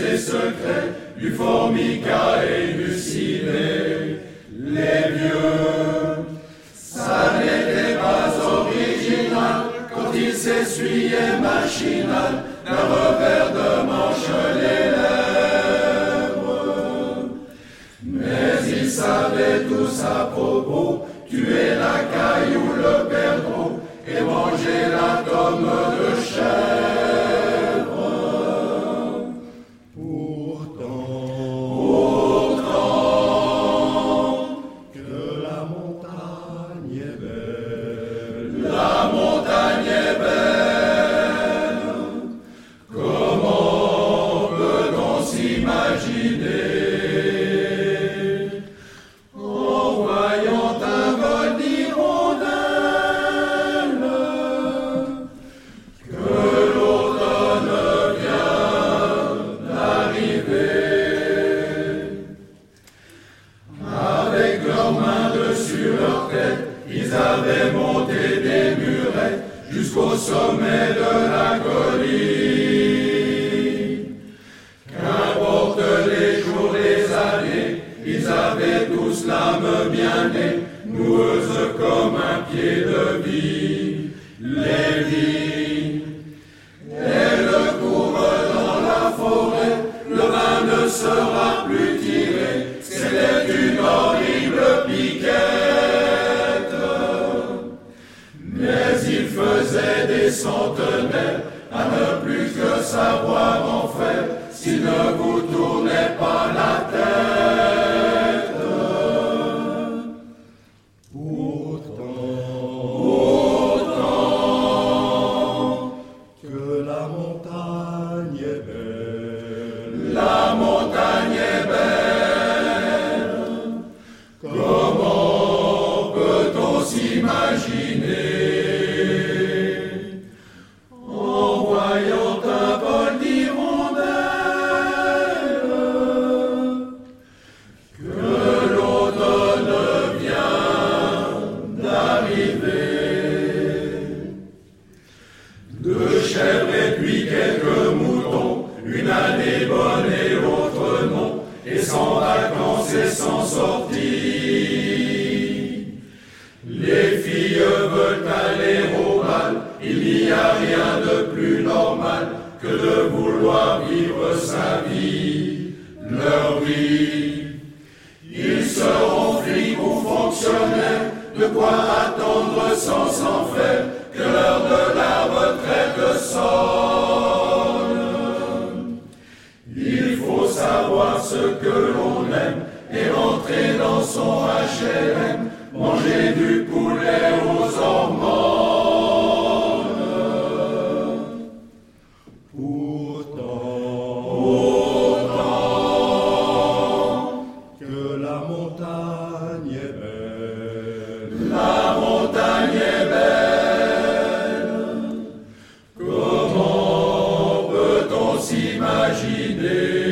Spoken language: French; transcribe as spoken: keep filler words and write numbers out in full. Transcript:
ses secrets, du formica et du ciné. Les vieux, ça n'était pas original quand il s'essuyait machinal d'un revers de manche les lèvres. Mais ils savaient tous à propos tuer la caille ou le perdreau et manger la tome de chèvre. Pourtant, Pourtant, que la montagne est belle, la montagne est belle. Comment peut-on s'imaginer en voyant un vol d'hirondelles que l'automne vient d'arriver? Avec leurs mains dessus leur tête, ils avaient monté des murets jusqu'au sommet de la colline. Qu'importe les jours, les années, ils avaient tous l'âme bien née, noueuse comme un pied de vie. Les vies, elles courent dans la forêt, le vin ne sera plus tiré, c'était une horrible piquette. Mais il faisait des centenaires à ne plus que savoir en faire s'il ne vous tournait pas la tête. pourtant, Pourtant, que la montagne est belle, la montagne est belle. Comment peut-on s'imaginer en voyant un vol d'hirondelles que l'automne vient d'arriver? Deux chèvres et puis quelques moutons, une année bonne et l'autre non, et sans vacances et sans sortie. Les filles veulent aller au bal, il n'y a rien de plus normal que de vouloir vivre sa vie, leur vie. Ils seront flics ou fonctionnaires, de quoi attendre sans s'en faire que l'heure de la retraite sonne. Il faut savoir ce que l'on aime et rentrer dans son H L M, manger du poulet aux hormones. pourtant, Pourtant, que la montagne est belle, la montagne est belle. Comment peut-on s'imaginer